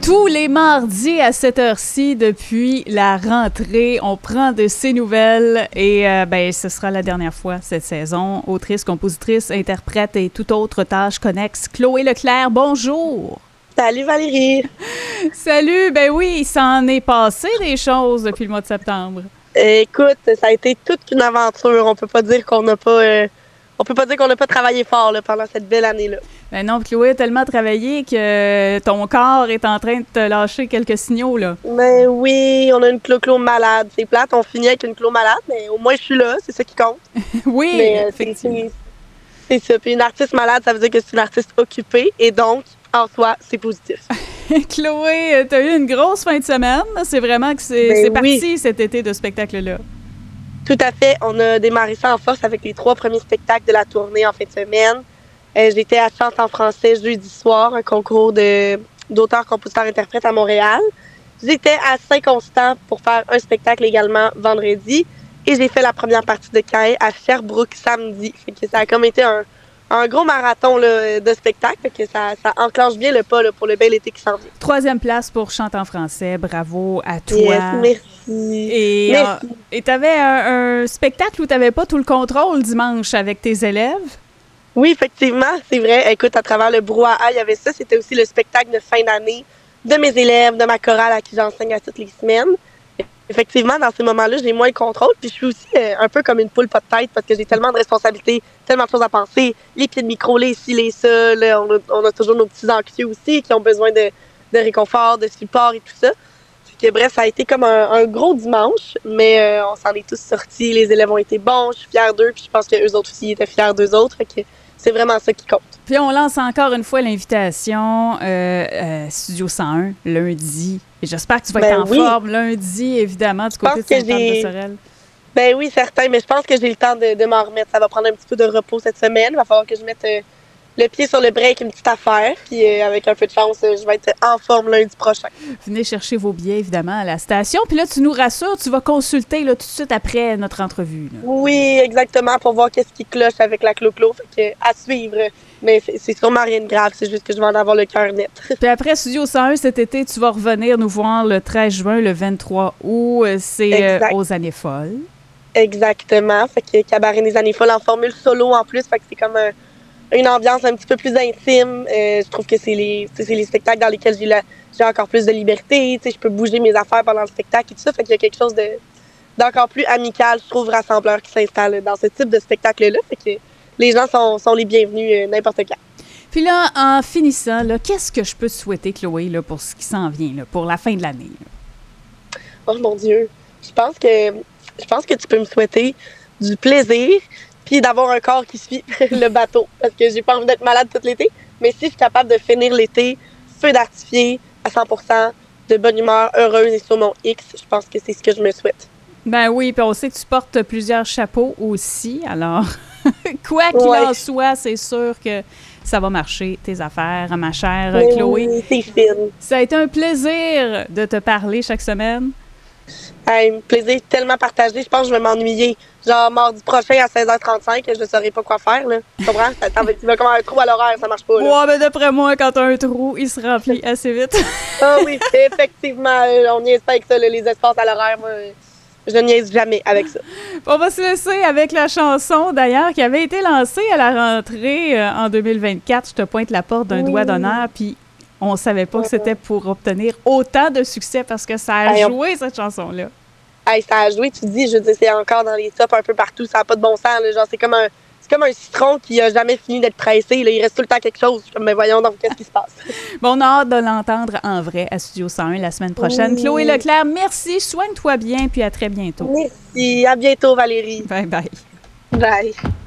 Tous les mardis à cette heure-ci depuis la rentrée, on prend de ses nouvelles et ce sera la dernière fois cette saison. Autrice, compositrice, interprète et toute autre tâche connexe. Chloé Leclerc, bonjour! Salut Valérie! Salut! Ben oui, il s'en est passé des choses depuis le mois de septembre. Écoute, ça a été toute une aventure. On peut pas dire qu'on n'a pas travaillé fort là, pendant cette belle année-là. Ben non, Chloé a tellement travaillé que ton corps est en train de te lâcher quelques signaux, là. Mais oui, on a une clo-clo malade. C'est plate, on finit avec une clo malade, mais au moins je suis là, c'est ça qui compte. Oui, mais, effectivement. C'est ça. Puis une artiste malade, ça veut dire que c'est une artiste occupée et donc, en soi, c'est positif. Chloé, t'as eu une grosse fin de semaine. C'est vraiment que c'est parti cet été de spectacle-là. Tout à fait. On a démarré ça en force avec les 3 premiers spectacles de la tournée en fin de semaine. J'étais à Chante en français jeudi soir, un concours d'auteurs, compositeurs, interprètes à Montréal. J'étais à Saint-Constant pour faire un spectacle également vendredi. Et j'ai fait la première partie de Caen à Sherbrooke samedi. Fait que ça a comme été un gros marathon là, de spectacle. Fait que ça enclenche bien le pas là, pour le bel été qui s'en vient. 3e place pour Chante en français. Bravo à toi. Yes, merci. Et tu avais un spectacle où tu n'avais pas tout le contrôle dimanche avec tes élèves? Oui, effectivement, c'est vrai. Écoute, à travers le brouhaha, il y avait ça. C'était aussi le spectacle de fin d'année de mes élèves, de ma chorale à qui j'enseigne à toutes les semaines. Effectivement, dans ces moments-là, j'ai moins le contrôle. Puis je suis aussi un peu comme une poule pas de tête parce que j'ai tellement de responsabilités, tellement de choses à penser. Les pieds de micro, les ci, les ça. Là, on a toujours nos petits anxieux aussi qui ont besoin de réconfort, de support et tout ça. Que, bref, ça a été comme un gros dimanche, mais on s'en est tous sortis. Les élèves ont été bons, je suis fière d'eux, puis je pense qu'eux autres aussi étaient fiers d'eux autres. Fait que c'est vraiment ça qui compte. Puis on lance encore une fois l'invitation Studio 101 lundi. Et j'espère que tu vas être en forme lundi, évidemment, du côté de Sainte-Anne-de-Sorel. Ben oui, certain, mais je pense que j'ai le temps de m'en remettre. Ça va prendre un petit peu de repos cette semaine. Il va falloir que je mette le pied sur le break, une petite affaire. Puis avec un peu de chance, je vais être en forme lundi prochain. Venez chercher vos billets, évidemment, à la station. Puis là, tu nous rassures, tu vas consulter là, tout de suite après notre entrevue. Là. Oui, exactement, pour voir qu'est-ce qui cloche avec la clo-clo. Fait que, à suivre. Mais c'est sûrement rien de grave, c'est juste que je vais en avoir le cœur net. Puis après Studio 101, cet été, tu vas revenir nous voir le 13 juin, le 23 août. C'est aux Années Folles. Exactement. Fait que Cabaret des Années Folles en formule solo en plus. Fait que c'est comme une ambiance un petit peu plus intime. Je trouve que c'est les spectacles dans lesquels j'ai encore plus de liberté. Je peux bouger mes affaires pendant le spectacle et tout ça. Fait qu'il y a quelque chose d'encore plus amical, je trouve, rassembleur qui s'installe dans ce type de spectacle-là. Fait que les gens sont les bienvenus n'importe quand. Puis là, en finissant, là, qu'est-ce que je peux te souhaiter, Chloé, là, pour ce qui s'en vient, là, pour la fin de l'année? Là? Oh mon Dieu! Je pense que tu peux me souhaiter du plaisir puis d'avoir un corps qui suit le bateau. Parce que j'ai pas envie d'être malade tout l'été. Mais si je suis capable de finir l'été, feu d'artifice, à 100%, de bonne humeur, heureuse et sur mon X, je pense que c'est ce que je me souhaite. Ben oui, puis on sait que tu portes plusieurs chapeaux aussi. Alors, quoi qu'il en soit, c'est sûr que ça va marcher, tes affaires, ma chère Chloé. Oui, c'est fine. Ça a été un plaisir de te parler chaque semaine. Un plaisir tellement partagé. Je pense que je vais m'ennuyer. Genre, mardi prochain à 16h35, je ne saurais pas quoi faire. Là. Tu comprends? Tu vas comme un trou à l'horaire, ça marche pas. Là. Ouais, mais d'après moi, quand tu as un trou, il se remplit assez vite. Ah oui, effectivement. On niaise pas avec ça, là, les espaces à l'horaire. Moi, je niaise jamais avec ça. On va se laisser avec la chanson, d'ailleurs, qui avait été lancée à la rentrée en 2024. Je te pointe la porte d'un doigt d'honneur, puis on savait pas que c'était pour obtenir autant de succès parce que ça a joué, cette chanson-là. Hey, ça a joué, tu dis, je veux dire, c'est encore dans les tops un peu partout, ça n'a pas de bon sens. Là, genre, c'est comme un citron qui a jamais fini d'être pressé. Là, il reste tout le temps quelque chose. Comme, mais voyons donc, qu'est-ce qui se passe? Bon, on a hâte de l'entendre en vrai à Studio 101 la semaine prochaine. Oui. Chloé Leclerc, merci. Soigne-toi bien, puis à très bientôt. Merci. À bientôt, Valérie. Bye bye. Bye.